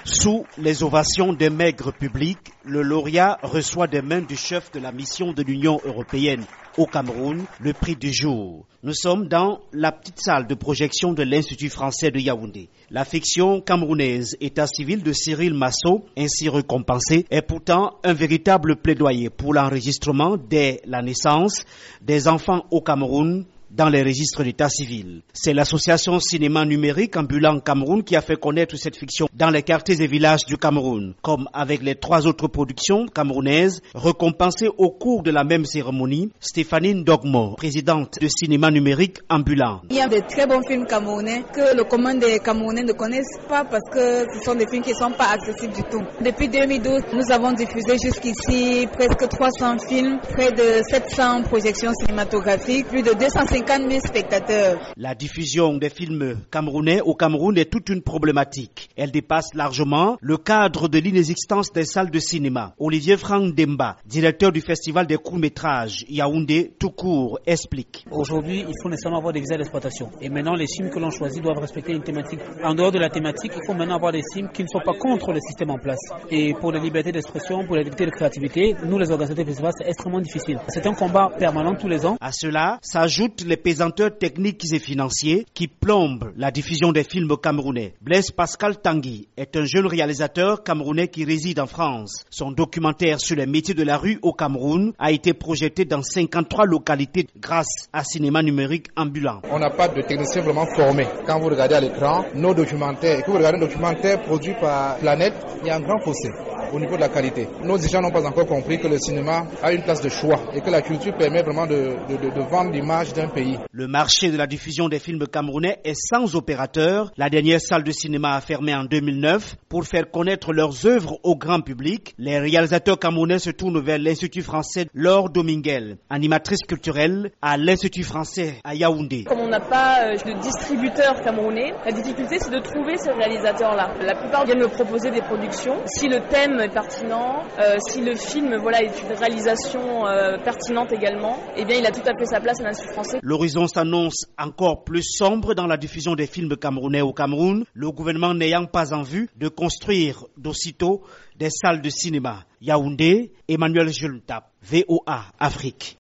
Sous les ovations des maigres publics, le lauréat reçoit des mains du chef de la mission de l'Union européenne au Cameroun le prix du jour. Nous sommes dans la petite salle de projection de l'Institut français de Yaoundé. La fiction camerounaise État civil de Cyril Massot, ainsi récompensée, est pourtant un véritable plaidoyer pour l'enregistrement dès la naissance des enfants au Cameroun dans les registres d'état civil. C'est l'association Cinéma Numérique Ambulant Cameroun qui a fait connaître cette fiction dans les quartiers et villages du Cameroun, comme avec les 3 autres productions camerounaises récompensées au cours de la même cérémonie. Stéphanie Ndogmo, présidente de Cinéma Numérique Ambulant. Il y a de très bons films camerounais que le commun des Camerounais ne connaissent pas parce que ce sont des films qui ne sont pas accessibles du tout. Depuis 2012, nous avons diffusé jusqu'ici presque 300 films, près de 700 projections cinématographiques, plus de 250 000 spectateurs. La diffusion des films camerounais au Cameroun est toute une problématique. Elle dépasse largement le cadre de l'inexistence des salles de cinéma. Olivier Franck Demba, directeur du festival des courts-métrages Yaoundé tout court, explique. Aujourd'hui, il faut nécessairement avoir des visas d'exploitation. Et maintenant, les films que l'on choisit doivent respecter une thématique. En dehors de la thématique, il faut maintenant avoir des films qui ne sont pas contre le système en place. Et pour la liberté d'expression, pour la liberté de créativité, nous les organisateurs de festivals, c'est extrêmement difficile. C'est un combat permanent tous les ans. À cela s'ajoutent les pesanteurs techniques et financiers qui plombent la diffusion des films camerounais. Blaise Pascal Tanguy est un jeune réalisateur camerounais qui réside en France. Son documentaire sur les métiers de la rue au Cameroun a été projeté dans 53 localités grâce à Cinéma Numérique Ambulant. On n'a pas de techniciens vraiment formés. Quand vous regardez à l'écran nos documentaires et que vous regardez un documentaire produit par Planète, il y a un grand fossé au niveau de la qualité. Nos dirigeants n'ont pas encore compris que le cinéma a une place de choix et que la culture permet vraiment de vendre l'image d'un pays. Le marché de la diffusion des films camerounais est sans opérateur. La dernière salle de cinéma a fermé en 2009 pour faire connaître leurs œuvres au grand public. Les réalisateurs camerounais se tournent vers l'Institut français Laure Dominguel, animatrice culturelle à l'Institut français à Yaoundé. Comme on n'a pas de distributeur camerounais, la difficulté c'est de trouver ces réalisateurs-là. La plupart viennent me proposer des productions. Si le thème est pertinent, si le film est une réalisation pertinente également, eh bien il a tout à fait sa place à l'Institut français. L'horizon s'annonce encore plus sombre dans la diffusion des films camerounais au Cameroun, le gouvernement n'ayant pas en vue de construire d'aussitôt des salles de cinéma. Yaoundé, Emmanuel Jultap, VOA Afrique.